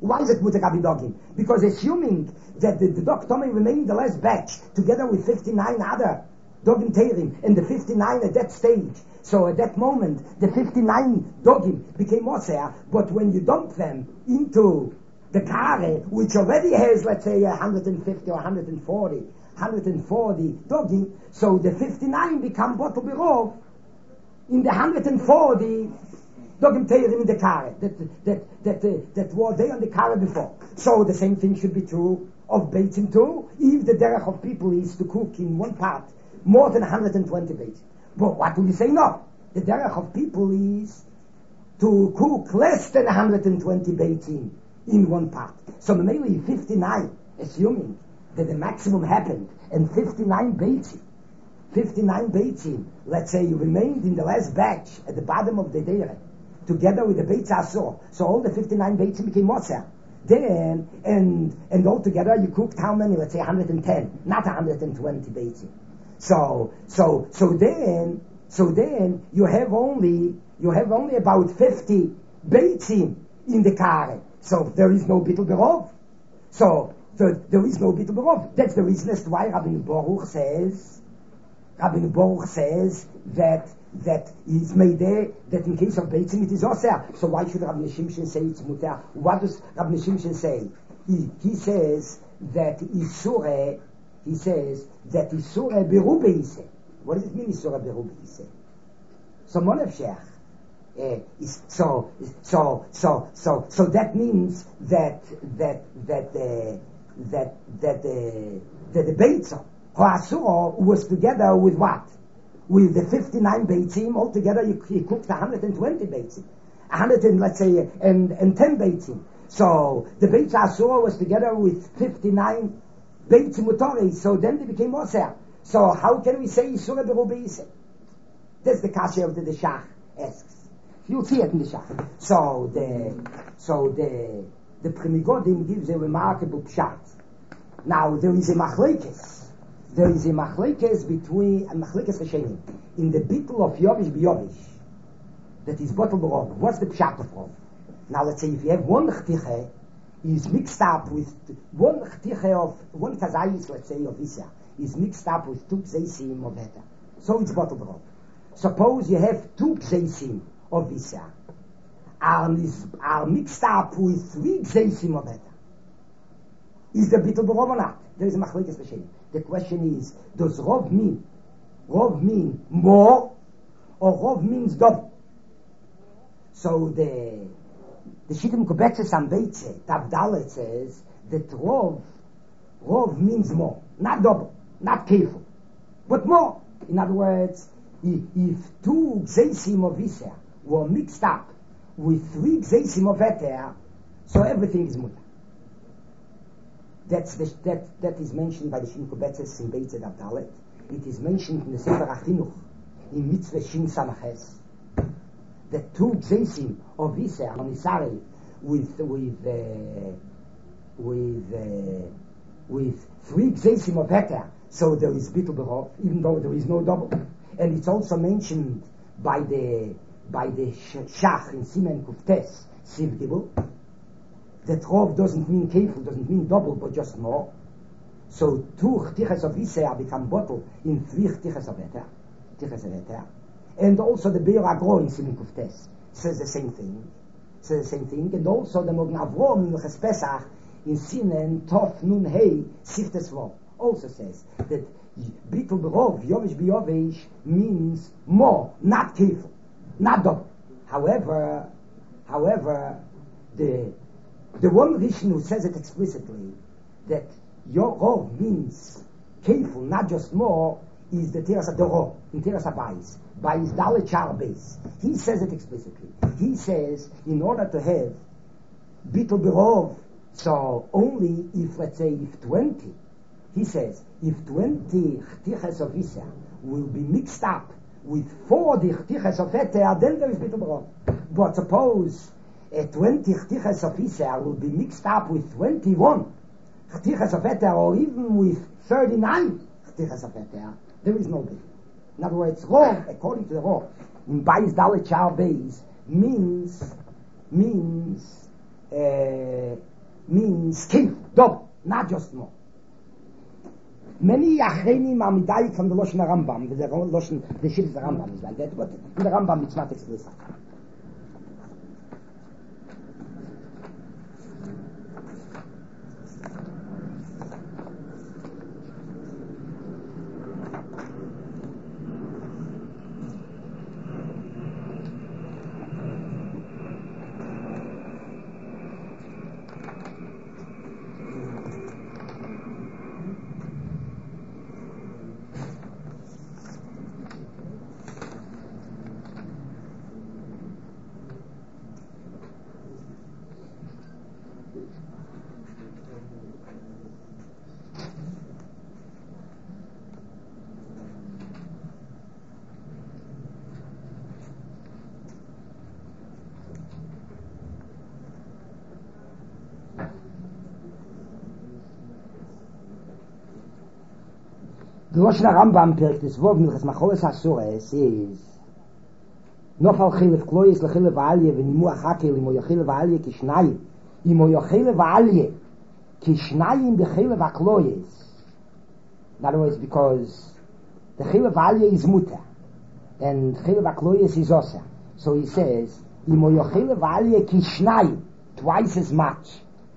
Why is it mutter gabi dogim? Because assuming that the dog Tomei remained the last batch together with 59 other dogim teirim and the 59 at that stage. So at that moment, the 59 dogim became Moser, but when you dump them into the kare, which already has, let's say, 150 or 140 dogim, so the 59 become bottle birov in the 140 dogim teirim in the kare that were there on the kare before. So the same thing should be true of beitzim too, if the derech of people is to cook in one pot more than 120 beitzim. But what will you say? No. The derech of people is to cook less than 120 beitzim in one pot. So mainly 59, assuming that the maximum happened, and 59 beitzim, let's say you remained in the last batch at the bottom of the derech, together with the beitz asor. So all the 59 beitzim became moser. Then, and all together you cooked how many? Let's say 110, not 120 beitzim. So then you have only about 50 beitzim in the kare. So there is no bittul berov. So there is no bittul berov. That's the reason as to why Rabbi Baruch says that is made there, that in case of beitzim it is osir. So why should Rabbi Shimshon say it's mutar? What does Rabbi Shimshon say? He says that isure berube ise. What does it mean isure berube ise? So monev shech. So that means that the beitzah Asura was together with what? With the 59 beitzim, altogether you cooked 120 beitzim. 100 and let's say, and 10 beitzim. So the Beit Asura was together with 59 beitzim mutori, so then they became Moser. So how can we say Yisura Berubeise? That's the kasha of the Shach asks. You'll see it in the Shach. So the Primigodim gives a remarkable pshat. Now there is a machlekes. There is a machlekes between a machlekes Rishonim in the bittul of Yovish b'Yovish that is bottled Rov. What's the pshat of Rov? Now let's say if you have one chtiche is mixed up with one chtiche of one kazayis, let's say of Isa, is mixed up with two kzeisim of Heta. So it's bottled Rov. Suppose you have two kzeisim of Isa are mixed up with three kzeisim of Heta. Is the bittul Rov or not? There is a machlekes Rishonim. The question is, does Rov mean more, or Rov means double? So the Shittim Kubetzes and Beitze, Tav Dalet says that Rov means more, not double, not careful, but more. In other words, if two Gzeisim of Isser were mixed up with three Gzeisim of Eter, so everything is mutter. That is mentioned by the Shittim Kubetzes in Beitze Tav Dalet. It is mentioned in the Sefer HaChinuch in Mitzvah Shin Samaches. The two Gzeisim of Isser on Isarei with three Gzeisim of Heter, so there is bittul berov, even though there is no double. And it's also mentioned by the Shach in Simen Kuftes Siv Gibul that Rov doesn't mean kefil, doesn't mean double, but just more. So two chtiches of Isser become bottle in three chtiches of Heter. And also the Be'er Agro in Simen Kuftes says the same thing. And also the Mogen Avrom in Meches Pesach in Simen Tov Nun Hei Siftes Vov also says that Bittul Berov, Yovish b'Yovish means more, not kefil, not double. However, the one Rishon who says it explicitly that your Rov means kefil, not just more, is the Teras Adoro in Teras Abayis by his Dalet Shar base. He says it explicitly. He says in order to have Bittul Berov, so only if, let's say, if 20, he says, if 20 Chtiches of Isser will be mixed up with 40 Chtiches of Eter, then there is Bittul Berov. But suppose 20 Chtiches of Isser will be mixed up with 21 Chtiches of Eter, or even with 39 Chtiches of Eter, there is no bittul. In other words, Rov, according to the Rov, in Bayis Dalet Shar Beis, means means kif, double, not just more. Many achrenim are midayik from the Loshen Rambam, the Loshen, the Shir of the Rambam is like that, but in the Rambam it's not explicit. The Loshen Rambam Perek Tesvov Milchas Macholes HaSores is Nofal Chilef Kloyes Lechilef V'Alye V'Nimu Achakel Imo Yochilef V'Alye Kishnayim Imo Yochilef V'Alye Kishnayim B'Chilef HaKloyes. In other words, because the Chilef V'Alye is Mutter and Chilef HaKloyes is Osa. So he says Imo Yochilef V'Alye Kishnayim, twice as much.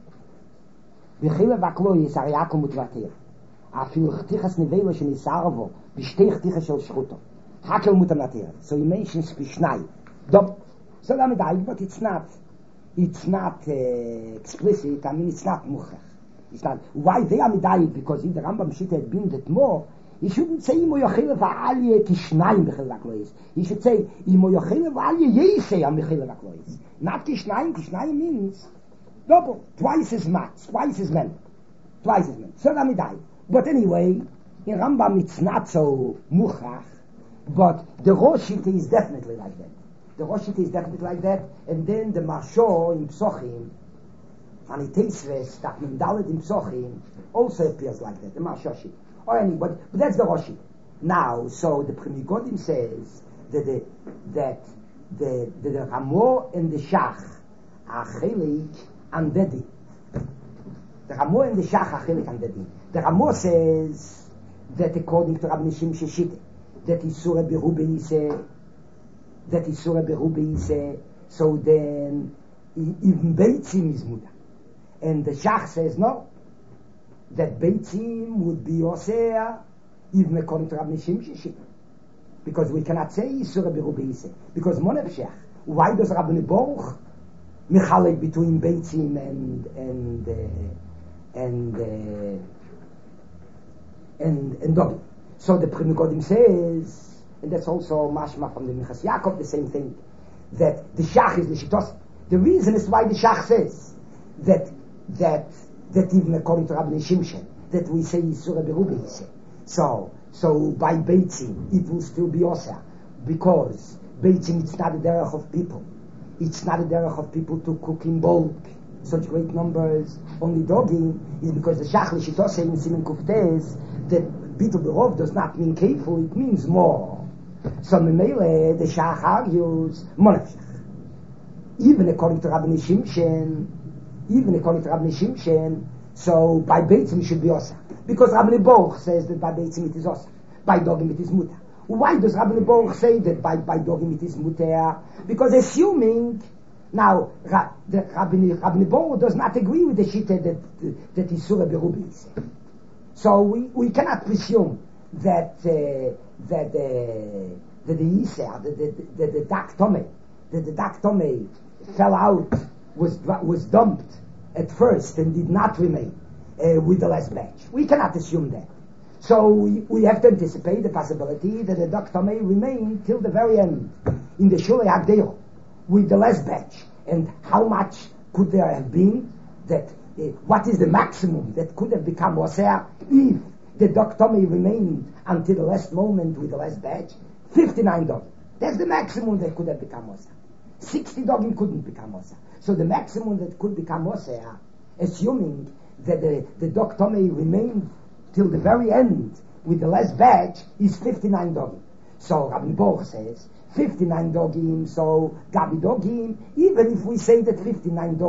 B'Chilef HaKloyes Ariyakom Mutvater. אפילו חתיכס נבילו שניסערבו בשתי חתיכס של שחוטו חקל מותם נתיר. So he mentions בשניים דוב. So that means, but it's not explicit. I mean, it's not muchach. It's not. Why they are medayik? Because if the Rambam Shita had been that more, he shouldn't say imo yochel va'alye kishnayim b'chil v'aklois. He should say imo yochel va'alye yisei am b'chil v'aklois. Not kishnayim. Kishnayim means double, twice as much, twice as many. So that medayik. But anyway, in Rambam it's not so muchach, but the Roshit is definitely like that. And then the Marsho in Psochim, and it takes that Mendalet in Psochim also appears like that, the Marshoshit. Or anybody, but that's the Roshit. Now, so the Pri Megadim says that the Ramo and the Shach are chelik and dedi. The Ramo and the Shach are chelik and dedi. The Ramo says that according to Rabbi Nishim Sheshite, that Isura Berubi is so then even Beitzim is Muda. And the Shach says no, that Beitzim would be Osea even according to Rabbi Nishim Sheshite. Because we cannot say Isura Berubi is because Monef Shech. Why does Rabbi Baruch Mechalek between Beitzim and Dogi? So the Pri Megadim says, and that's also mashma from the Minchas Yaakov, the same thing, that the Shach is Lishitos. The reason is why the Shach says that even according to Rabbi Shimshon, that we say Yisura Berubi Yiseh. So by Beitzim, it will still be Osa, because Beitzim, it's not a derech of people. It's not a derech of people to cook in bulk, such great numbers. Only Dogi is because the Shach Lishitos in Simen Kuftes, that Bitul Berov does not mean careful, it means more. So Memele, the Shach argues, Monefshach. Even according to Rabbi Shimshon, so by Beitzim it should be Osa. Because Rabbi Baruch says that by Beitzim it is Osa. By Dogim it is Mutter. Why does Rabbi Baruch say that by Dogim it is Mutter? Because assuming, now, the Rabbi Baruch does not agree with the Shita that Isura Berubi is. So we cannot presume that the Yisrael, the Dak Tomei fell out, was dumped at first and did not remain with the last batch. We cannot assume that. So we have to anticipate the possibility that the Dak Tomei remained till the very end in the Shulei Hagdeo with the last batch. And how much could there have been? What is the maximum that could have become Osea if the Dak Tomei remained until the last moment with the last batch? 59 dogim. That's the maximum that could have become Osea. 60 dogim couldn't become Osea. So the maximum that could become Osea, assuming that the Dak Tomei remained till the very end with the last batch, is 59 dogim. So Rabbi Baruch says 59 dogim, so Gabi dogim, even if we say that 59 dogim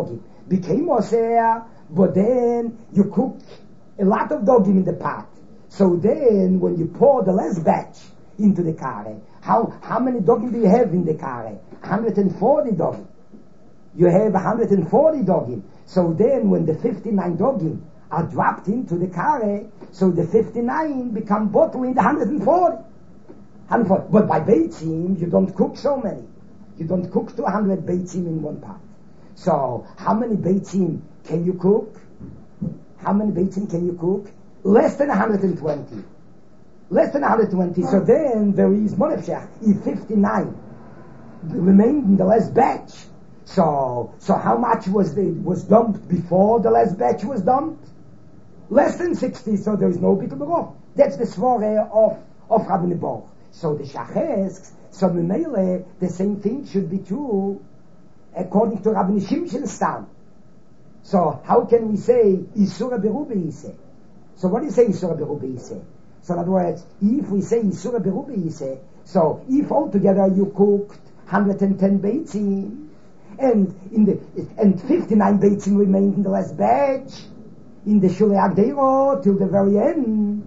became osir, but then you cook a lot of dogim in the pot. So then, when you pour the last batch into the kare, how many dogim do you have in the kare? 140 dogim. You have 140 dogim. So then, when the 59 dogim are dropped into the kare, so the 59 become bottled in the 140. But by beitzim, you don't cook so many. You don't cook 200 beitzim in one pot. So, how many beitzim can you cook? How many beitzim can you cook? Less than 120. Less than 120. So then there is monefshach. If 59 remained in the last batch, so how much was dumped before the last batch was dumped? Less than 60. So there is no bittul berov. That's the svore of Rabbi Nebuch. So the Shach asks, so Memele, the same thing should be true according to Rabbi Shimshon's style. So how can we say Isura Berubi Yiseh? So what do you say Isura Berubi Yiseh? So in other words, if we say Isura Berubi Yiseh, so if altogether you cooked 110 beitzim, and 59 beitzim remained in the last batch, in the Shulei Agdeiro till the very end.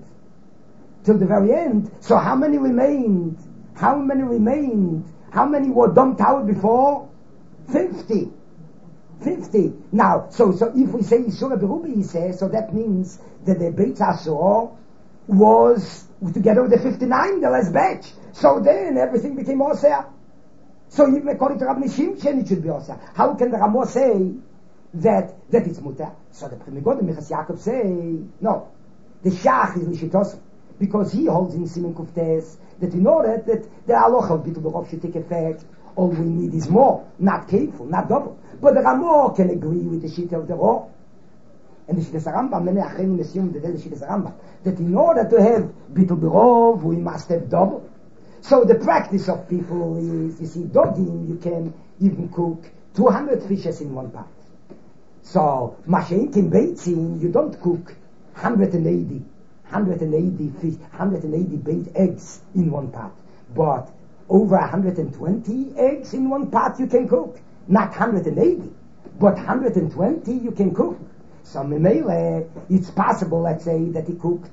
So how many remained? How many were dumped out before? 50. Now, so if we say Yisura Berubi Yiseh, so that means that the Beit Asur was together with the 59, the last batch. So then everything became Osir. So even according to Rabbi Shimshon, it should be Osir. How can the Ramo say that it's Mutar? So the Pri Megadim Minchas Yaakov say, no, the Shach is Lishitosim. Because he holds in Simen Kuftes that in order that the halacha of bittul berov should take effect, all we need is more, not careful, not double. But the Ramo can agree with the Shita of the Rov. And the Shita Rambam, many Achenim assume that the Shita Rambam, that in order to have bittul berov, we must have double. So the practice of people is, you see, dogim, you can even cook 200 fishes in one pot. So, Mashenkin Beitzin, you don't cook 180 fish, 180 baked eggs in one pot. But over 120 eggs in one pot you can cook. Not 180, but 120 you can cook. So Memele, it's possible, let's say, that he cooked,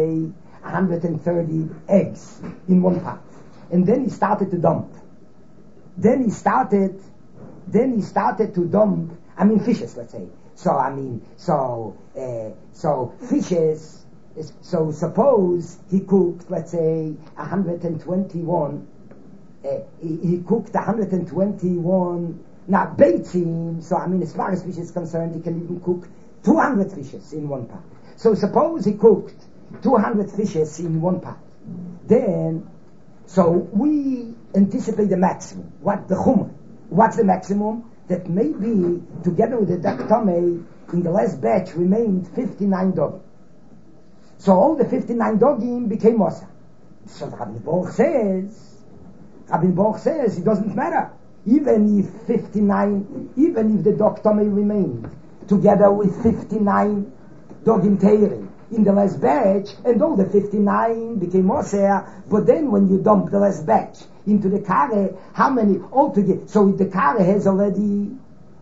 130 eggs in one pot. And then he started to dump. Then he started to dump, fishes, let's say. So fishes. So suppose he cooked, let's say, 121. He cooked 121. Now beitzim. So as far as fish is concerned, he can even cook 200 fishes in one pot. So suppose he cooked 200 fishes in one pot. Then, so we anticipate the maximum. What's the maximum? That maybe together with the daktame in the last batch remained 59 dogim. So all the 59 dogim became Mosa. So Rabbi Nebuch says it doesn't matter. Even if the daktame remained together with 59 dogim teirim in the last batch, and all the 59 became Moser, but then when you dump the last batch into the kare, how many altogether? So the kare has already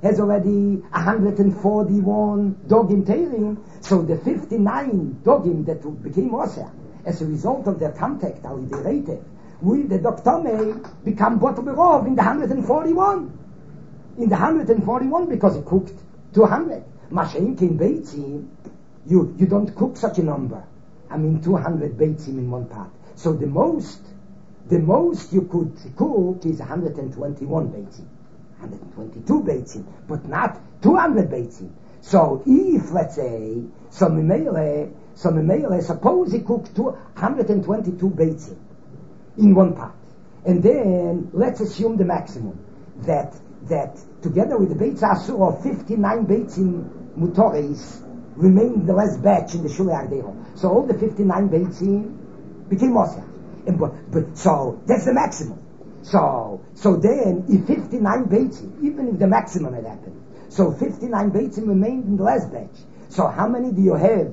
141 dogim teirim, so the 59 dogim that became Moser, as a result of their contact, aliderated, with the daktame become bottle berov in the 141. In the 141 because he cooked 200. Mashenkin beitzim, you don't cook such a number. 200 beitzim in one pot. So the most you could cook is 121 beitzim, 122 beitzim, but not 200 beitzim. So if, let's say, some Memele, suppose he cooked 122 beitzim in one pot, and then let's assume the maximum that together with the Beitz Asur of 59 beitzim mutores remained in the last batch in the Shulei Agdeiro. So all the 59 beitzim became Moser. But so that's the maximum. So then if 59 beitzim, even if the maximum had happened, so 59 beitzim remained in the last batch. So how many do you have?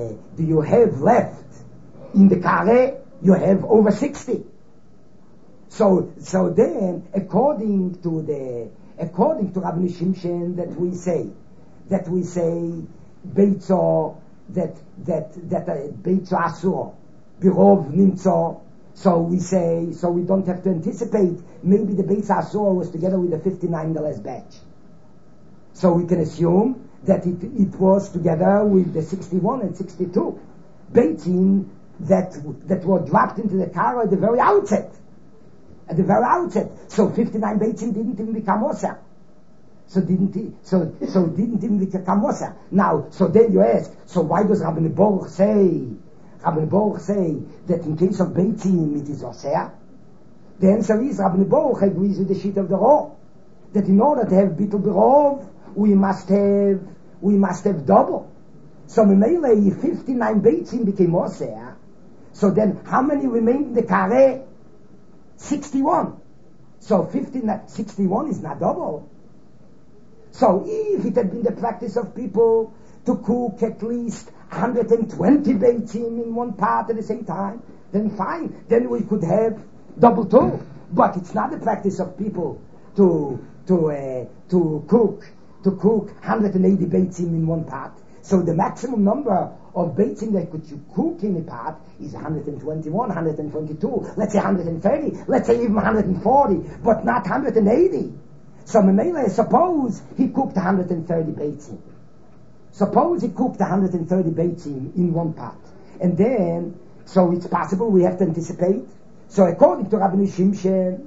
Left in the kare? You have over 60. So then, according to Rabbi Shimshon, that we say, Beitzo, that Beitzo Asur, Birov Nimtzo, so we don't have to anticipate, maybe the Beitzo Asur was together with the 59 in the last batch. So we can assume that it was together with the 61 and 62 Beitzim that were dropped into the car at the very outset. So 59 Beitzim didn't even become Osir. So didn't even become Osir. Now, so then you ask, so why does Rabbi Baruch say that in case of Beitzim it is Osir? The answer is Rabbi Baruch agrees with the sheet of the Rov, that in order to have Bittul B'Rov, we must have double. So Memele, if 59 Beitzim became Osir, so then how many remained in the Kareh? 61. So 61 is not double. So if it had been the practice of people to cook at least 120 Beitzim in one pot at the same time, then fine. Then we could have double two. But it's not the practice of people to cook 180 Beitzim in one pot. So the maximum number of Beitzim that could you cook in a pot is 121, 122, let's say 130, let's say even 140, but not 180. So Memele, suppose he cooked 130 Beitzim. Suppose he cooked 130 Beitzim in one pot. And then, so it's possible we have to anticipate. So according to Rabbi Shimshon,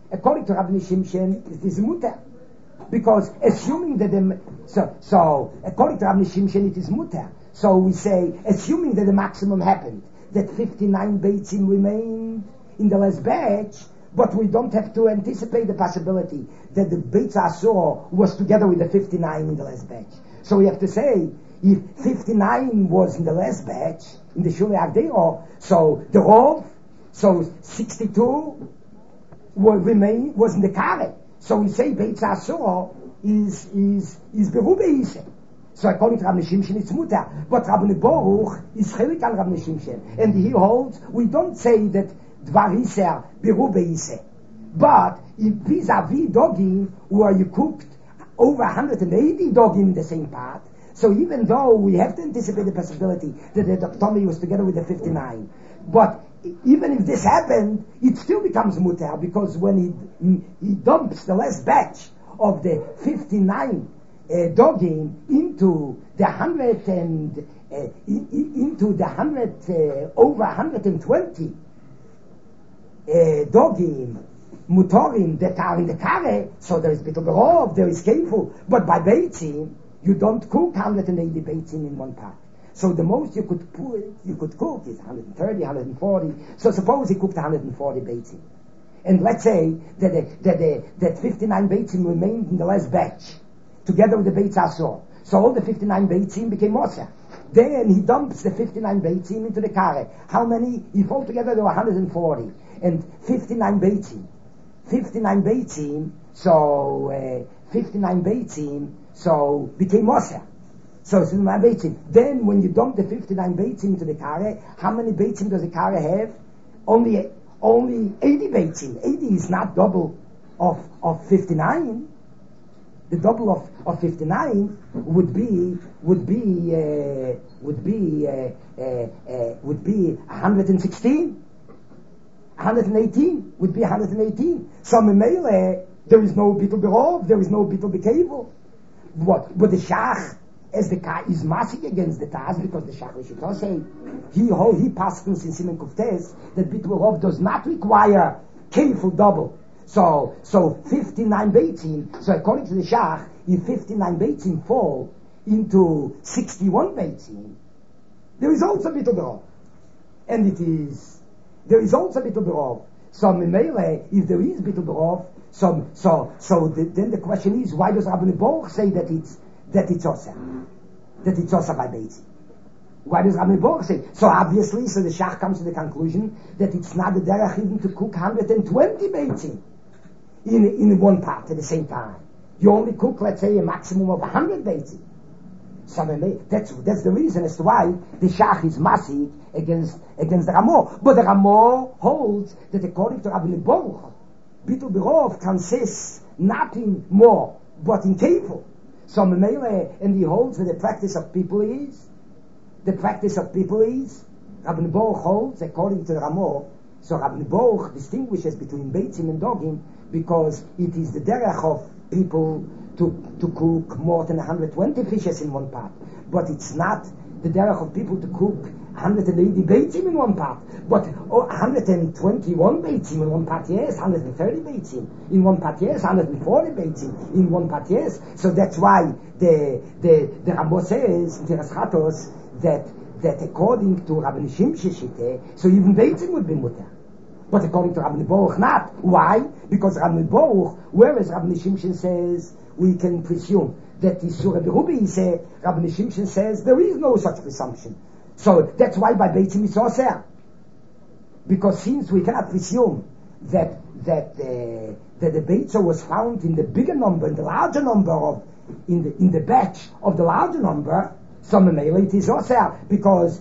it is muter. Because assuming that according to Rabbi Shimshon it is muter. So we say, assuming that the maximum happened, that 59 Beitzim remained in the last batch, but we don't have to anticipate the possibility that the Beitz Asur was together with the 59 in the last batch. So we have to say, if 59 was in the last batch, in the Shulei Agdeo, so the Rov, so 62 was in the Kareh. So we say Beitz Asur is Berube Yiseh. So according to Rabbi Shimshon, it's muter. But Rabbi Baruch is chelik al Rabbi Shimshon. And he holds, we don't say that Dvar Yiseh, Berube Yiseh. But if vis-a-vis dogim, where you cooked over 180 dogim in the same pot, so even though we have to anticipate the possibility that the Tommy was together with the 59, but even if this happened, it still becomes muter, because when he dumps the last batch of the 59 dogim into the 100 and over 120 dogim mutorim that are in the Kareh, so there is Bittul B'Rov, there is Kefu, but by Beitzim you don't cook 180 Beitzim in one pot. So the most you could cook is 130, 140. So suppose he cooked 140 Beitzim, and let's say that 59 Beitzim remained in the last batch, together with the Beitz Asur. So all the 59 Beitzim became Osir. Then he dumps the 59 Beitzim into the Kareh. How many? If altogether there were 140. And 59 Beitzim. So 59 Beitzim, so became Osir. So 59 Beitzim. Then when you dump the 59 Beitzim into the Kareh, how many Beitzim does the Kareh have? Only 80 Beitzim. 80 is not double of 59. The double of 59 would be 116. 118 would be 118. So Memele, there is no Bittul B'Rov, there is no Bittul B'Kevel. But the Shach, as the Ka is massing against the Taz, because the Shach Rishutah say, he passes in Siman Kuftes that Bittul B'Rov does not require Kevel double. So 59 Beitzim, so according to the Shach, if 59 Beitzim fall into 61 Beitzim, there is also Bittul B'Rov. And there is also Bittul B'Rov. So Memele, if there is Bittul B'Rov, then the question is, why does Rabbi Baruch say that it's Osir? That it's Osir by Beitzim? Why does Rabbi Baruch say? So obviously, so the Shach comes to the conclusion that it's not the derech even to cook 120 Beitzim in one pot at the same time. You only cook, let's say, a maximum of 100 Beitzim. So that's the reason as to why the Shach is massive against the Ramah. But the Ramah holds that according to Rabbi Baruch, Bitul Berov consists not in more, but in Kefil. So and he holds that the practice of people is, Rabbi Baruch holds according to the Ramah. So Rabbi Baruch distinguishes between Beitzim and Dogim because it is the derech of people to cook more than 120 fishes in one pot. But it's not the derech of people to cook 180 beitzim in one pot. But 121 beitzim in one pot, yes. 130 beitzim in one pot, yes. 140 beitzim in one pot, yes. So that's why the Rambo says in Teres Chatos that according to Rabbi Shimshon Shite, so even beitzim would be mutter. But according to Rabbi Baruch, not. Why? Because Rabbi Baruch, whereas Rabbi Shimshon says we can presume that Isur Berubi say, Rabbi Shimshon says there is no such presumption. So that's why by Beitzim it's Osir. Because since we cannot presume that the Beitza was found in the bigger number, in the larger number in the batch of the larger number, so Memele it is Osir. Because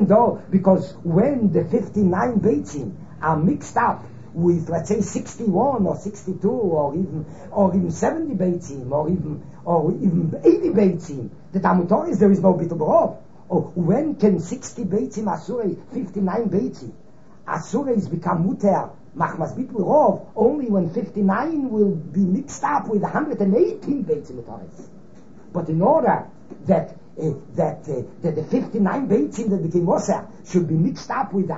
when the 59 Beitzim are mixed up with, let's say, 61 or 62 or even 70 beitzim or even 80 beitzim, the Talmud Torah is there is no Bitul Berov. Or when can 60 beitzim asure 59 beitzim asureis become muter machmas Bitul Berov only when 59 will be mixed up with 118 beitzim Torahs. But in order that the 59 beitzim that became Osir should be mixed up with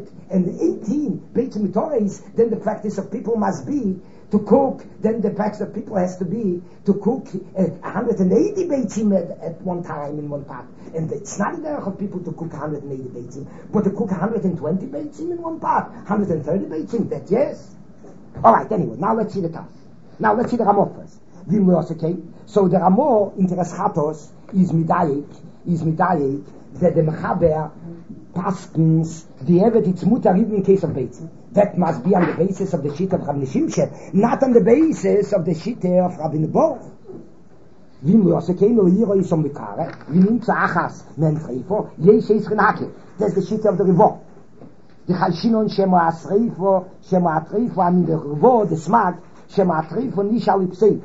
118 beitzim Torahs, then the practice of people must be to cook, then the practice of people has to be to cook 180 beitzim at one time in one pot. And it's not the of people to cook 180 beitzim, but to cook 120 beitzim in one pot, 130 beitzim, that yes. Alright, anyway, now let's see the task. Now let's see the Ramah first. Okay? So the Ramah in Teres Chatos is midayik that the Mechaber paskins the Evet it's mutar even in case of Beitzim. That must be on the basis of the sheet of Rabbi Shimshon, not on the basis of the sheet of Rabbi Baruch. That's the sheet of the Rivot. The Chalshinon Shema Asreifo, Shema Atreifo, I mean the Rivot, the Smag, Shema Atreifo, Nishal Ipsei.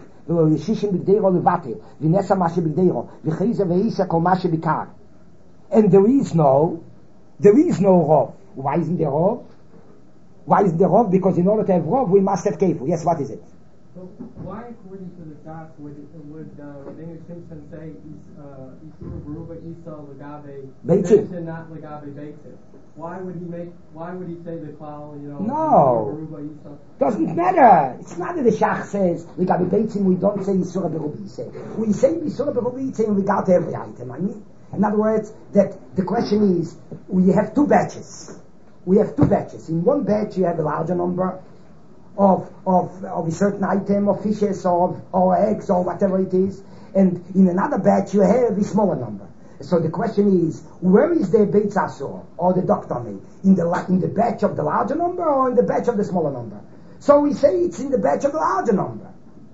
And there is no Rov. Why isn't there Rov? Because in order to have Rov, we must have Kefu. Yes, what is it? So why, according to the Shach, would Rabbeinu Shimshon say Isur Beruba Isa Lagabe Beitzim, not Lagabe Beitzim? Why would he say the klal, no, Beruba Isa? Doesn't matter. It's not that the Shach says Lagabe Beitzim, we don't say Isur Beruba Isa. We say Isur Beruba Isa in regard to every item. I mean, in other words, that the question is, we have two batches. In one batch you have a larger number of a certain item of fishes or eggs or whatever it is, and in another batch you have a smaller number. So the question is, where is the Beitz Asur or the doctor made? In the batch of the larger number or in the batch of the smaller number? So we say it's in the batch of the larger number.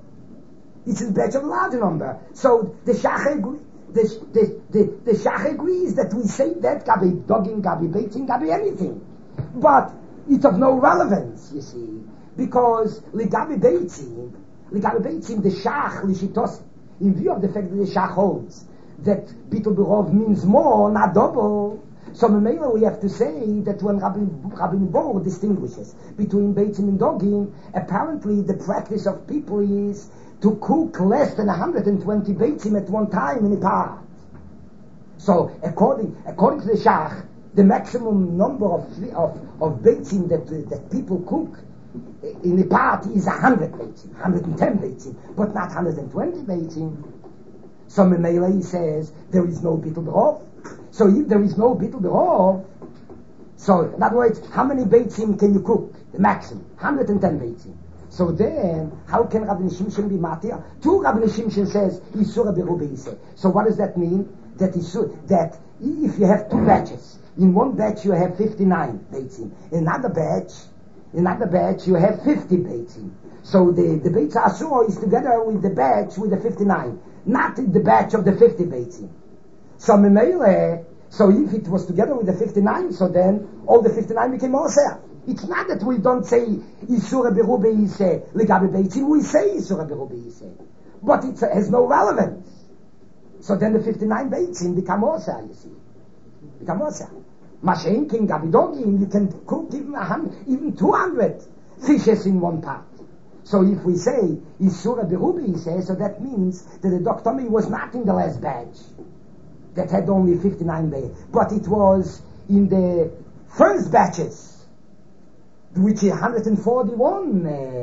So the Shach the Shach agrees that we say that Gabi Dogim, Gabi Beitzim, Gabi anything. But it's of no relevance, you see, because Ligabi Beitzim, the Shach, Lishitos, in view of the fact that the Shach holds that Bitul Berov means more, not double. So Memela we have to say that when Rabbi Baruch distinguishes between Beitzim and Dogim, apparently the practice of people is to cook less than 120 Beitzim at one time in a pot. So according to the Shach, the maximum number of Beitzim that people cook in a pot is 100 Beitzim, 110 Beitzim, but not 120 Beitzim. So Memela he says there is no Bitul Berov. So if there is no Bitul Berov, so in other words, how many Beitzim can you cook? The maximum, 110 Beitzim. So then, how can Rabbi Shimshon be matir? Two Rabbi Shimshon says Isur Beruba Isa. So what does that mean? That if you have two batches, in one batch you have 59 beitzim, in another batch you have 50 beitzim. So the Beitz Asur is together with the batch with the 59, not the batch of the 50 beitzim. So Memele, so if it was together with the 59, so then all the 59 became Oseh. It's not that we don't say Isura Berube Yiseh, Legabe Beitzim, we say Isura Berube Yiseh. But it has no relevance. So then the 59 Beitzim become Oseh, you see. Become Oseh. Mashen King Gabidogim, you can cook even 200 fishes in one pot. So if we say Isura Berube Yiseh, so that means that the Doktomi was not in the last batch that had only 59 days, but it was in the first batches, which is 141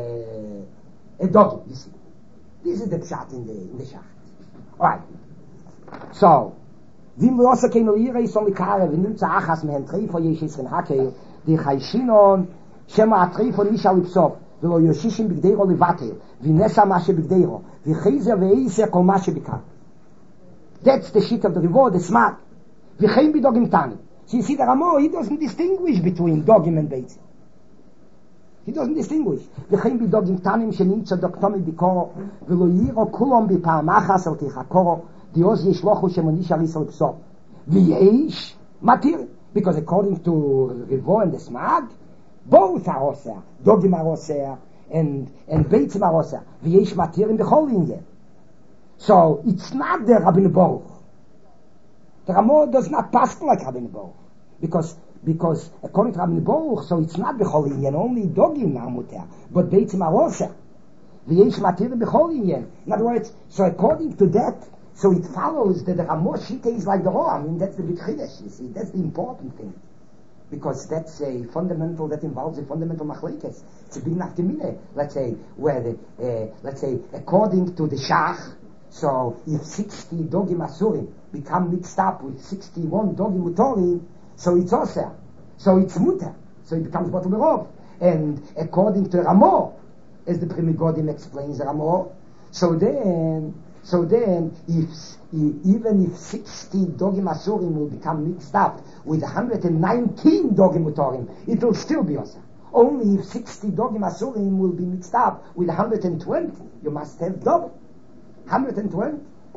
a dog, you see. This is the pshat in the shaft. Alright. So, Vim Rosa came here, is on the car, we nimmt Achas, mehen Trefer, Yeshis Ren Hakel, die Chayshinon, Shema Trefer, Nisha Lipsov, ולא יושישים בגדירו לבטל, ונסה מה שבגדירו, וחייזר ואיסר כל מה שבקר. That's the shit of the reward, the smart. וכן בדוגים תני. So you see the Ramo, he doesn't distinguish between dogim and beitzim. He doesn't distinguish. וכן בדוגים תנים שנמצא דוקטומי ביקורו, ולא יירו כולם בפעם אחס על כחקורו, דיוז ישלוחו שמוניש על ישראל פסור. ויש מתיר. Because according to Rivo and the smart, both are oseh, dogim are oseh, and beitzim are oseh. V'yesh matirim b'chol inyan. So it's not the Rabbeinu Baruch. The Ramo does not pass like Rabbeinu Baruch, because according to Rabbeinu Baruch, so it's not b'chol inyan, only dogim are muter, but beitzim are oseh. V'yesh matirim b'chol inyan. In other words, so according to that, so it follows that the Ramo shita is like the Roa. I mean, that's the big chiddush, you see, that's the important thing. Because that's a fundamental, that involves a fundamental machlekes. It's a big naftamine, let's say, where let's say, according to the Shach, so if 60 dogim asurim become mixed up with 61 dogim mutorim, so it's oseh. So it's muter. So it becomes bottom of. And according to Ramo, as the Primi Godim explains Ramo, so then, even if 60 dogim asurim will become mixed up with 119 dogim mutorim, it will still be oseh. Only if 60 dogim asurim will be mixed up with 120, you must have double. 120.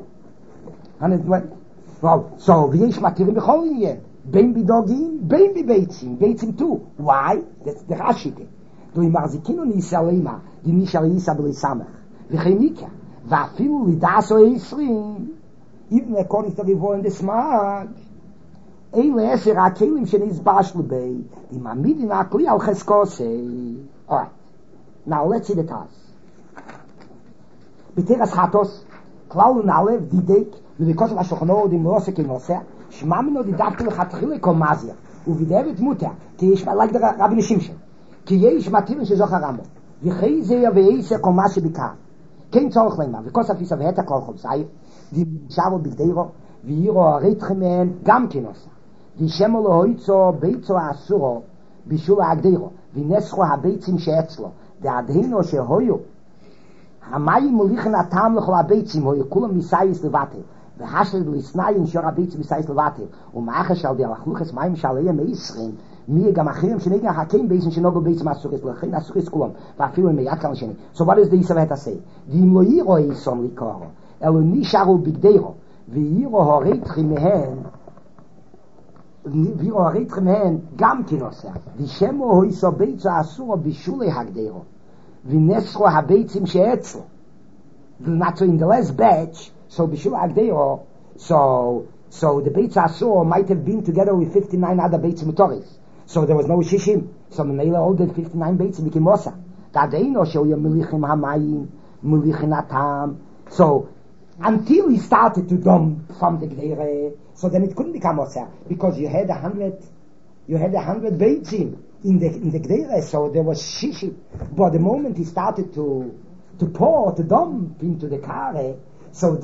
Well, so v'yesh matirim b'chol inyan. Bein b'dogim, bein b'beitzim. Beitzim too. Why? That's the Rashite. Do imazikinu nisa leima, di nisha leisa b'leisamach. V'cheinika. V'afilu lidaso eisrim. Even according to the Rivo and the Smag. Eile eser ha'kelim shenizbash l'bei. Di mamidin ha'kli al cheskosei. Alright. Now let's see the task. B'teras chatos, klau n'alev didek, v'dikos v'ashochno di mrose k'noseh, shmamino didavtu l'chatchile kol mazia, u'videvet muter, ki yesh, like the Rabbi Shimshon, ki yesh matirin shezoch haramo, v'cheizer v'eiser kol ma shebikar, kein tzorach leima, v'kos afisa v'heta kol chol zayif, di shavo b'gdeiro, v'yiro ha'reitchemen gam k'noseh, di shemo lohoitzo beitzo ha'asuro, bishul ha'agdeiro, v'nescho ha'beitzim she'etzlo, דעדהינו שהויו המים מוליכן הטעם לכל הביצים הויו כולם מסייס לבטל והשד לסנאיים שור הביצים מסייס לבטל ומאחר שעל די הלכלוכס מים שעליהם מישרים מי גם אחרים שנגע החכים ביצים שנוגו ביצים הסוריס לכן הסוריס כולם ואפילו הם מיד כאן לשני. So what is the Yisrael had to say? ואם לא יירו איסון לקורו אלו נשארו בגדרו ויירו הוריתכם מהן וירו הריתכם מהן גם כנוסע ושמו הויסו ביצו אסורו בשולי הגדרו ונסחו הביצים שאצלו not so in the last batch so בשולי הגדרו so the ביצו אסורו might have been together with 59 other ביצים מוטוריס so there was no shishim so ממילא all the 59 ביצים became מוסה דעדיינו שהוא מליכים המים מליכים הטעם so until he started to dump from the Gdeire, so then it couldn't become Oseh, because you had 100 beitzim in the Gdeire, so there was shishi. But the moment he started to dump into the Kare, so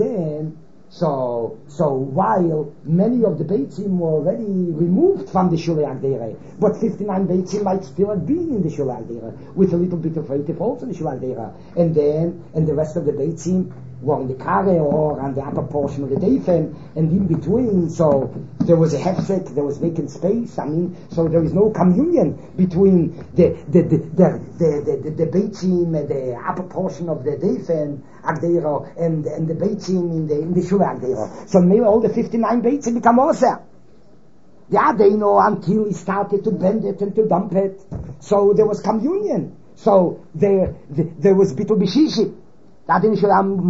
while many of the beitzim were already removed from the Shulei Agdeire, but 59 beitzim might still have been in the Shulei Agdeire, with a little bit of Reitif also in the Shulei Agdeire, and the rest of the beitzim were in the kare or on the upper portion of the Deifen, and in between, so there was a hefsek, there was vacant space. I mean, so there is no communion between the Beitzim, the upper portion of the Deifen Agdeiro, and the Beitzim in the Shule Agdeiro. So maybe all the 59 Beitzim become Oser. The Adeino until he started to bend it and to dump it. So there was communion. So there was Bitul Bishishi. Let's say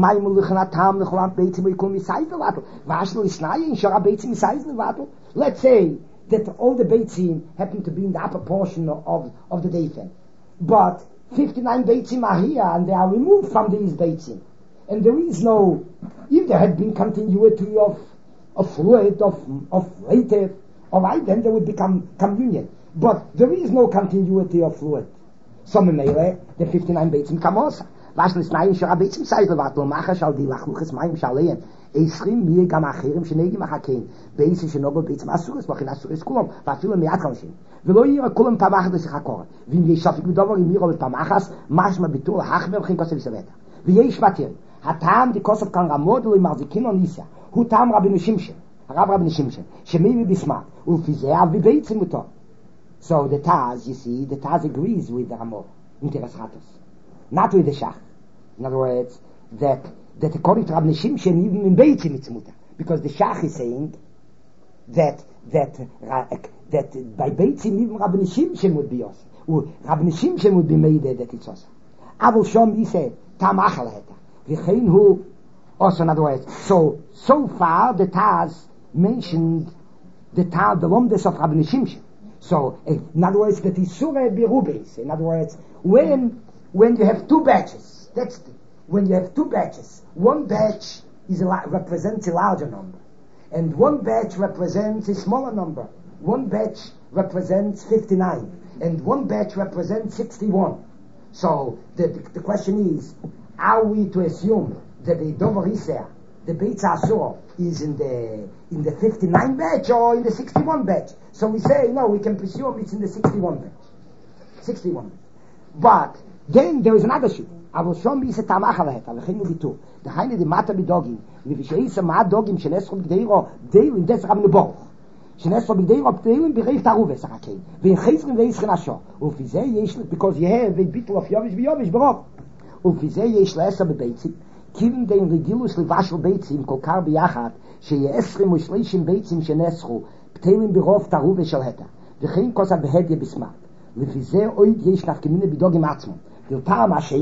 that all the Beitzim happen to be in the upper portion of the Deifen. But 59 Beitzim are here and they are removed from these Beitzim. And there is no, if there had been continuity of fluid, of later, alright, then there would become communion. But there is no continuity of fluid. So the 59 Beitzim come also. Was nicht nein schon Beitzim Seidel wart und machen soll die Lachluches mein Schalein. Es schrim mir gam achirim שנegi מחכים. בייס שנוגל Beitzim Asuris, was in Asuris Kulom, war viele mehr Kanschen. ולא יראה כולם פעמחת sich הקור. ואם יש שפיק מדובר עם מירו בפעמחס, משמע ביטול החמר וכן כוסף סבתה. ויש מתיר. הטעם די כוסף כאן רמוד ולא מחזיקים או ניסה. הוא טעם רבינו שמשן. הרב רבינו שמשן. שמי בסמאר. ולפי זה אבי Beitzim אותו. So the Taz, you see, the Taz agrees with the Ramor in Teres Chatos. Not with the Shach. In other words, that according to Rabbi Shimshon, even in Beitzim it's mutar. Because the Shach is saying that by Beitzim even Rabbi Shimshon would be also. Rabbi Shimshon would be made that it's also. Avol Shom, he said, Tam Achal Heta. V'chein hu, also in other words. So far the Taz mentioned the Lomdes of Rabbi Shimshon. So, in other words, that is Surah Birubes. In other words, when you have two batches, when you have two batches, one batch represents a larger number, and one batch represents a smaller number. One batch represents 59, and one batch represents 61. So, the question is, are we to assume that the Dover Isser, the Beit Asur, is in the 59 batch or in the 61 batch? So we say, no, we can presume it's in the 61 batch. 61. But then there is another shit. אבל שום ביסה תמך על ההתה, וכן וביטור. דהיינו דמטה בדוגים, ובשאיסה מה דוגים שנסחו בגדיירו, דיילים דס רב נבורך. שנסחו בגדיירו, דיילים ברייף תערובס, הרקי. ואין חסרים וישכן השור. ולפי זה יש, because you have a ביטול of יובש ויובש ברוב. ולפי זה יש לעשר בביצים, כיוון דין רגילוס לבשל ביצים, כל קר ביחד, שיהיה 23 ביצים שנסחו, פתילים ברוב תערובס של התה. וכן כוסה בהדיה בסמאר. לפי זה עוד יש נפקמינה בדוגים עצמם. So we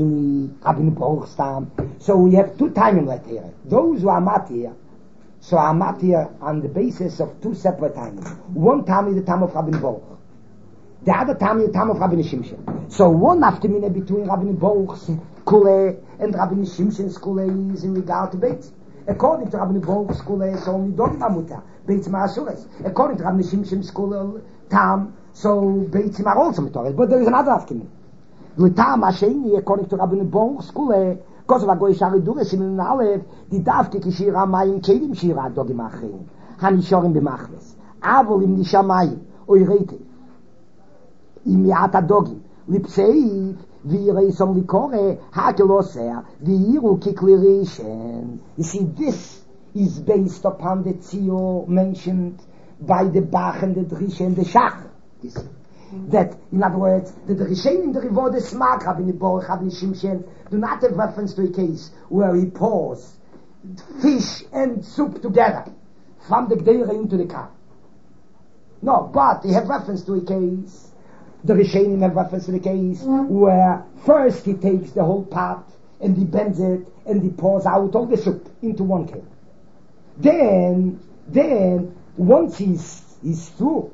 have two timing right here. Those who are matir, so are matir on the basis of two separate timings. One time is the time of Rabbi Baruch. The other time is the time of Rabbi Shimshon. So one aftermina between Rabbi Baruch's kule and Rabbi Shimshon's kule is in regard to Beit. According to Rabbi Baruch's kule, it's only Dogim Amuta, Beit Ma'asures. According to Rabbi Shimshon's kule, Tam, so Beit are also Mutores. But there is another aftermina. L'tam hasheni, according to Rabbi Baruch Skule, because of a goy shari dures in an alev, di davke kishira mayim kedim shira dogim achrim, hanishorim b'machles, avol im nishamayim, oirete, im yata dogim, lipseiv, v'yirei som likore, hakelosea, v'yiru kiklirishen. You see, this is based upon the tzio mentioned by the Bach and the Drisha and the Shach. You see. That, in other words, the Rishen in the Rivode Smak, Rabbi Baruch, Rabbi Shimshon, do not have reference to a case where he pours fish and soup together from the Gdeira into the car. No, but they have reference to a case, the Rishenim have reference to the case where first he takes the whole pot and he bends it and he pours out all the soup into one cake. Then, once he's through,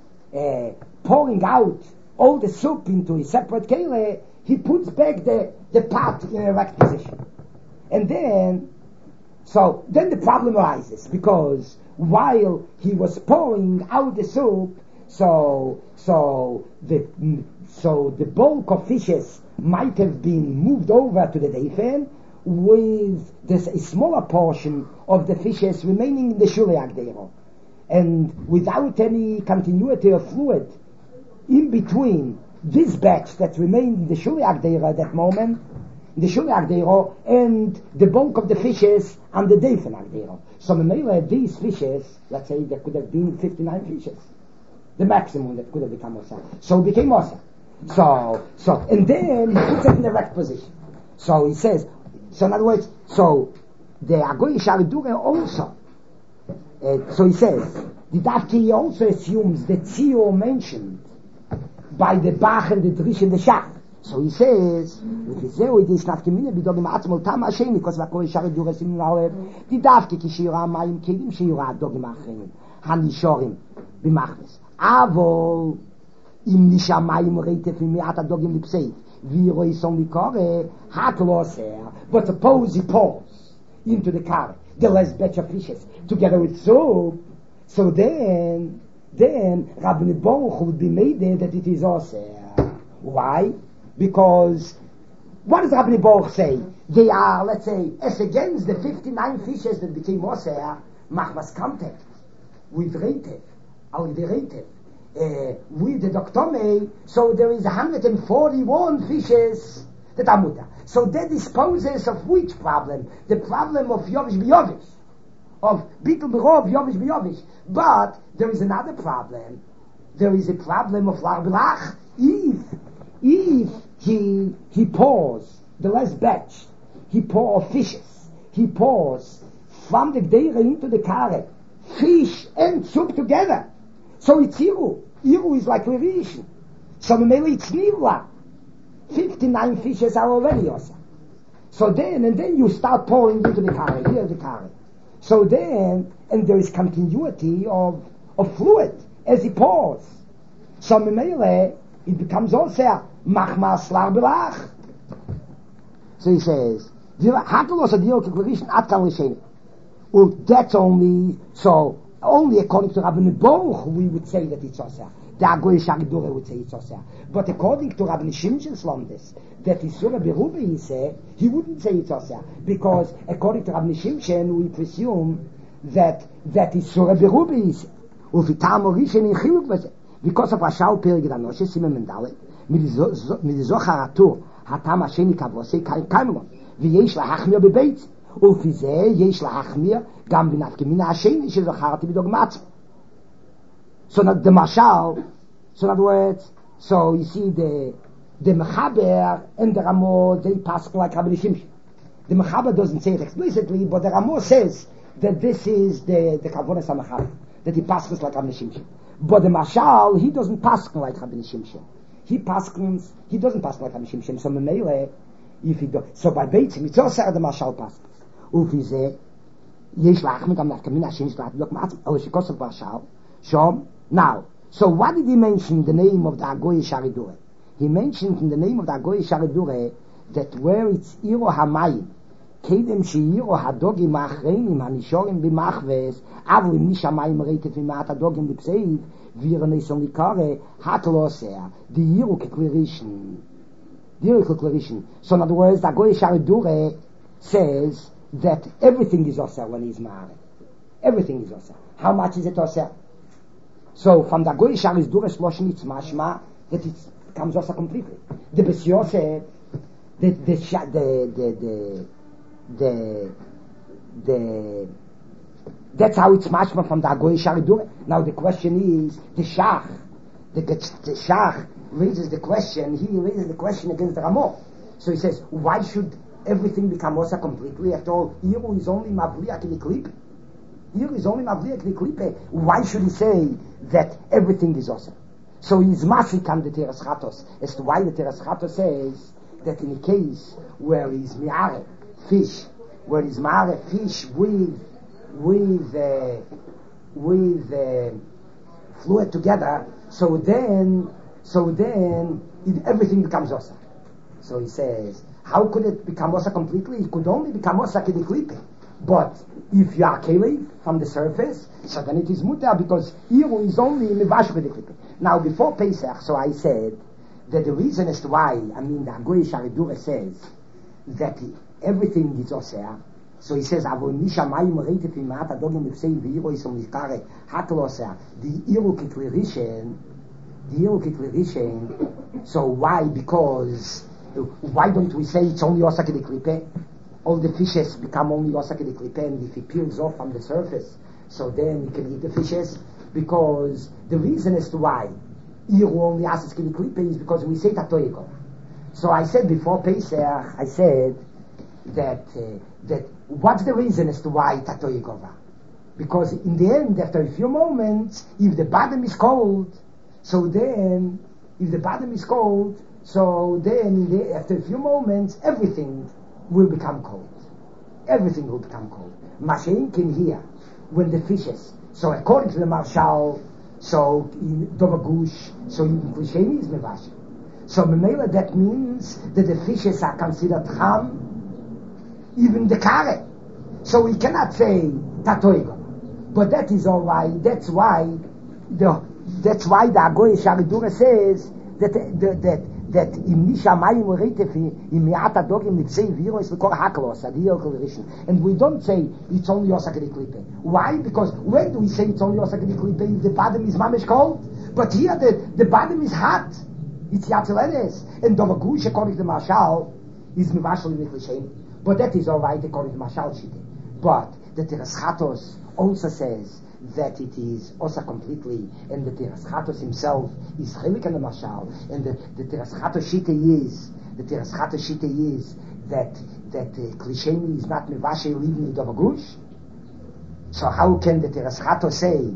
pouring out all the soup into a separate kele, he puts back the pot in an erect position. And then the problem arises, because while he was pouring out the soup, so the bulk of fishes might have been moved over to the Deifen, with a smaller portion of the fishes remaining in the Shulei Agdeiro. And without any continuity of fluid in between this batch that remained in the Shulei Agdeira at that moment the Shuli Agdero, and the bulk of the fishes and the day from Agdero. So these fishes, let's say there could have been 59 fishes. The maximum that could have become Osa. So it became Osa. So, and then he puts it in the right position. So he says, so in other words, so the Agoy Sharidure also, so he says, the Dafki also assumes the Tzio mentioned by the Bach and the Drish and the Shach. So he says, because the Dafki Kishira Mayim Kedim Shira Dogim Achrenim Hanishorim B'machnes Avol Im Nishamayim Reitef Im Mi'at Dogim Lipseit Viro Yison Likore Hatloser. But suppose he pours into the car the last batch of fishes together with soup, so then Rabbi Baruch would be made there that it is Oser. Why? Because what does Rabbi Baruch say? They are, let's say, as against the 59 fishes that became Oser, machmas contact with Reitev, with the Doktome, so there is 141 fishes that are muta. So that disposes of which problem? The problem of Yovish B'Yovish, of Bittul B'Rov, Yovish B'Yovish. But there is another problem. There is a problem of Lar B'Lach. If he pours the last batch, he pours fishes, he pours from the Gdeira into the Kare, fish and soup together. So it's Iru. Iru is like Leviation. So maybe it's Nivla. 59 fishes are already Osa. So then you start pouring into the Kare, here the Kare. So then, and there is continuity of fluid as he pours. So Memele, it becomes also Machmas Lar B'Lach. So he says, well, that's only, so only according to Rabbi Baruch we would say that it's Osa. The Agoy Sharidure would say it's Osa. But according to Rabbi Shimshon's Landes, that is Surah Berubi, he wouldn't say it's Osa. Because according to Rabbi Shimshon, we presume that is Surah Berubi. Because of Rashal Perigid Anoshe, Simon Mendale, Midizochar Atur, Hatam Hasheni Kavose, Kaimelon, V'yesh Lahachmir Bebeit, Ufizeh, Yesh Lahachmir, Gam V'nafkemina Hasheni, Shezocharati B'dogmatz. So the Mashal, so in other words, so you see the Mechaber and the Ramo, they pass like Rabbi Shimshon. The Mechaber doesn't say it explicitly, but the Ramo says that this is the Kavonas HaMechaber, that he passes like Rabbi Shimshon. But the Mashal, he doesn't pass like Rabbi Shimshon. He doesn't pass like Rabbi Shimshon. So Memele, if he does, so by Beitzim, it's also the Mashal passes. Ufizeh, Yesh Lachmir Gam Nafkamina Hasheni Shezocharati B'dogmatz, because of Mashal. Shom. Now, so what did he mention the name of the Agoy Sharidure? He mentioned in the name of the Agoy Sharidure that where it's Iro Hamayim, Kedem Sheiro Hadogim Achreinim Hanishorim B'machves, Avrim Nishamayim Reitet V'mat Hadogim B'pseiv, Vira Neson Likare, Hatloser, the Iro Declaration. So in other words, the Agoy Sharidure says that everything is Oser when he's married. Everything is Oser. How much is it Oser? So from the Agoy Sharidure Shloshim it's mashma that it comes also completely. The Bes Yosef, that's how it's mashma from the Agoy Sharidure. Now the question is, the Shach raises the question, he raises the question against the Ramo. So he says, why should everything become also completely? After all, Iru is only Mavliak in the clip. Why should he say that everything is awesome? So he's masik the Teres Chatos as to why the Teres Chatos says that in a case where he's mi'are fish with fluid together, so then everything becomes awesome. So he says, how could it become awesome completely? It could only become awesome in the klipe. But if you are kelev from the surface, so then it is mutar because Iru is only mevash b'deklipe. Now before Pesach, so I said that the reason as to why, the Agoy Sharidure says that everything is oseh. So he says, "Avon nishamayim reitet v'mat adogim b'psei v'Iru isom nikare hakel oseh." The Iru kiklerishen. So why? Because Why don't we say it's only Osaka de Klippe? All the fishes become only Osaka de Klippe, and if he peels off from the surface, so then you can eat the fishes. Because the reason as to why Iru only Osaka de Klippe is because we say Tatoigova. So I said before Pesach, I said that what's the reason as to why Tatoigova? Because in the end, after a few moments, if the bottom is cold, so then after a few moments, everything will become cold. Everything will become cold. Mashen can hear when the fishes. So according to the Marshal, so in Dovagush, so in Klisheni is Mevash. So Memela, that means that the fishes are considered Ham, even the Kare. So we cannot say Tatoigo. But that is all right. That's why the Agoy Sharidura says that im Nishamayim Reitefi im Miata Dogim Nipsei Viro is the Kor Haklos Adiyel Kolrishin, and we don't say it's only Osaka de Klippe. Why? Because when do we say it's only Osaka de Klippe if the bottom is mamish cold? But here the bottom is hot. It's Yatzeledes, and Dovagush according to the Marshal is Mivashal Miklishen. But that is all right according to Marshal Shite. But the Teres Chatos also says that it is also completely, and the Teres Chatos himself is Chelik and the Marshal, and the Teres Chatos Shite is that Klisheni is not Mivashe leaving in Dovagush. So how can the Teres Chatos say?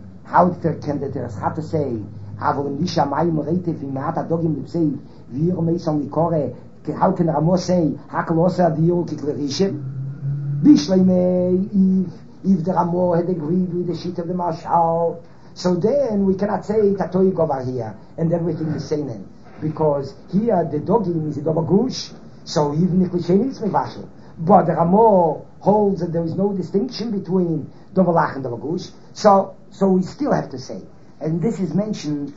Avol Nisha Mayim Reitev in Meata Dogim Lipsei Vir Meison Likore. How can Ramos say Hakalosa Vir Kiklerishim? Bishleimei if the Ramo had agreed with the sheet of the Marshal, so then we cannot say Tatoig over here and everything is sane, because here the Dogim is a Dovagush, so even if Klisheni is Mevashel. But the Ramo holds that there is no distinction between Dovalach and Dovagush, so we still have to say. And this is mentioned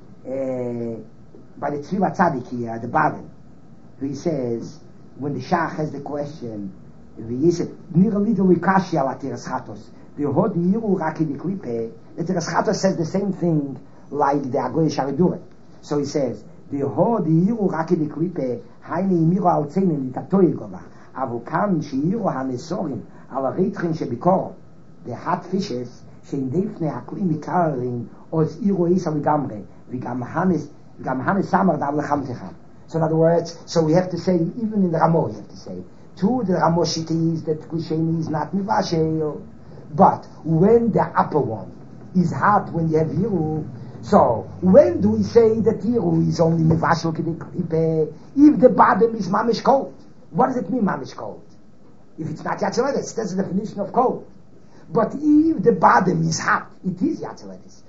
by the Tzviva Tzadik here, the Baron, who he says, when the Shach has the question, the Teres Chatos says the same thing like the Agoy Sharidure. So he says, the hot fishes שאין דפני הקלים מקררים עוז אירו איסה לגמרי וגם הנס סמר דאב לחמתך. So in other words, so we have to say, even in the Ramo, you have to say, to the Ramo Shiti is that Klisheni is not Mivashel, but when the upper one is hot, when you have Yiru, so when do we say that Yiru is only Mivashel if the bottom is mamish cold? What does it mean mamish cold? If it's not Yatzeledes, that's the definition of cold. But if the bottom is hot, it is Yatzeledes.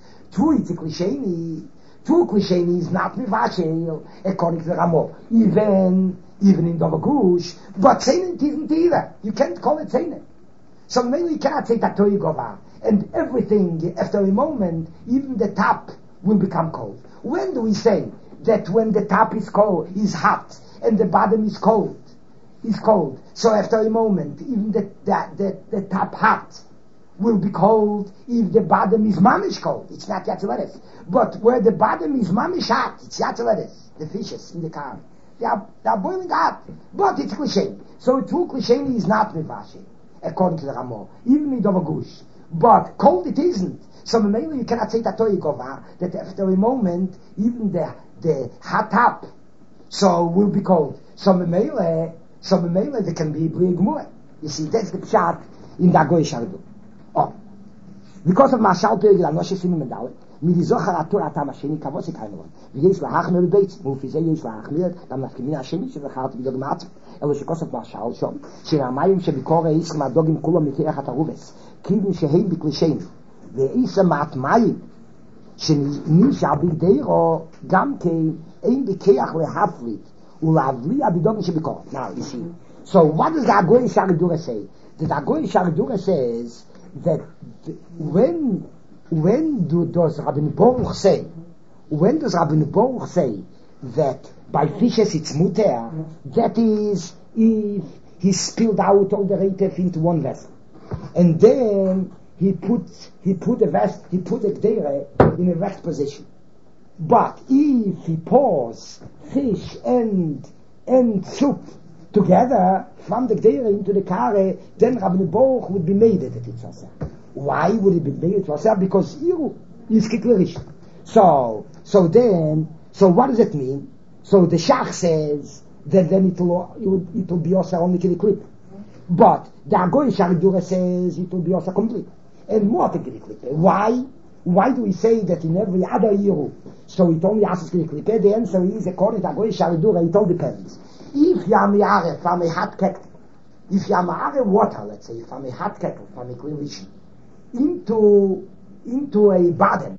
Two Klisheni is not Mivashel, according to the Ramo. Even in Dovagush, but Seinen isn't either. You can't call it Seinen. So maybe you cannot say Tatoy Gova. And everything, after a moment, even the top will become cold. When do we say that when the top is cold, is hot, and the bottom is cold? So after a moment, even the top hot will be cold if the bottom is mamish cold. It's not Yatzeledes. But where the bottom is mamish hot, it's Yatzeledes. The fishes in the car. They are boiling hot. But it's Klisheni. So two Klisheni is not Mivashel, according to the Ramo. Even in Dovagush. But cold it isn't. So maybe you cannot say Tatoy Gova, that after a moment, even the hot top, so will be cold. So maybe there can be Bli Gmur. You see, that's the pshat in the Agoy Shardu. Oh. Because of Mashal Perigil, I'm not sure Simon Medal, מלזוכר התור הטעם השני כבוסי כאינוון ויש להחמיר בבית ולפי זה יש להחמיר גם להחכמין השני שזכרתי בדוג מעצם אלו שכוסף משל שום שהמים שביקור הישכם הדוגים כולם מכיח את הרובס כיוון שהם בקלישנו ואיסה מעט מים שנשאר בגדירו גם כן אין בכיח להפליט ולהבליע בדוגים שביקור. Now you see, so what does the Agoy Sharidura say? The Agoy Sharidura says that when does Rabbeinu Baruch say that by fishes it's muter? That is if he spilled out all the reitef into one vessel, and then he put a gdere in a rest position. But if he pours fish and and soup together from the Gdeira into the Kare, then Rabbi Baruch would be made at it. Why would it be made at because Iru is kiklerish. So what does it mean? So the Shach says that then it will be also only to the clip. But the Agoy Sharidura says it will be also complete. And more to the clip. Why? Why do we say that in every other Iru, so it only asks to the clip? The answer is, according to Agoy Sharidura, it all depends. If you are mi'aref from a hot kettle, if you are mi'aref water, let's say, from a hot kettle, from a clean into a baden,